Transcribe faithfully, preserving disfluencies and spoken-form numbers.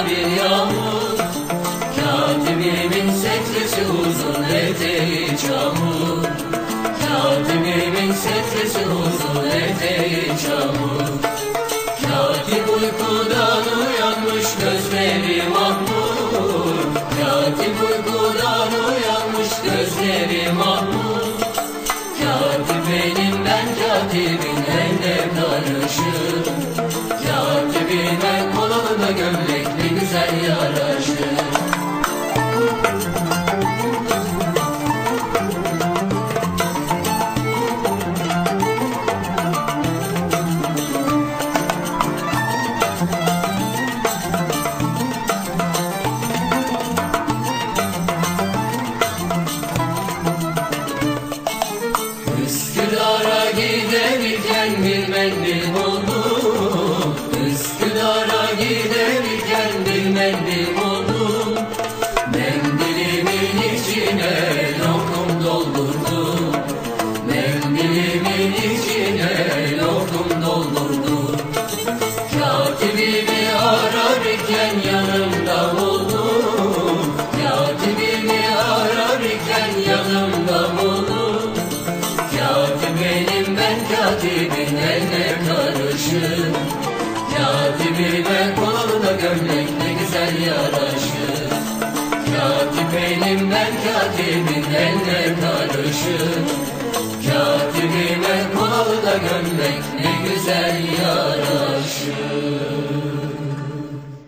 bir yağmur. Katibimin setresi uzun, eteği çamur. Katibimin setresi uzun, eteği çamur. Katip uykudan uyanmış, gözleri mahmur. Katip uykudan uyanmış, gözleri mahmur. Katip benim, ben katibin eline karışır. Katibime koluna gömlek ne güzel yaraşır. Üsküdar'a giderken bir mendil buldum. Üsküdar'a giderken bir mendil buldum. Mendilimin içine lokum doldurdum. Mendilimin içine lokum doldurdum. Katibimi ararken yanımda buldum. Katibimi ararken yanımda buldum. Katip benim, ben katibin eline karışır. Katibime koluna gömlek ne güzel yaraşır. Katip benim, ben katibin eline karışır. Katibime koluna gömlek ne güzel yaraşır.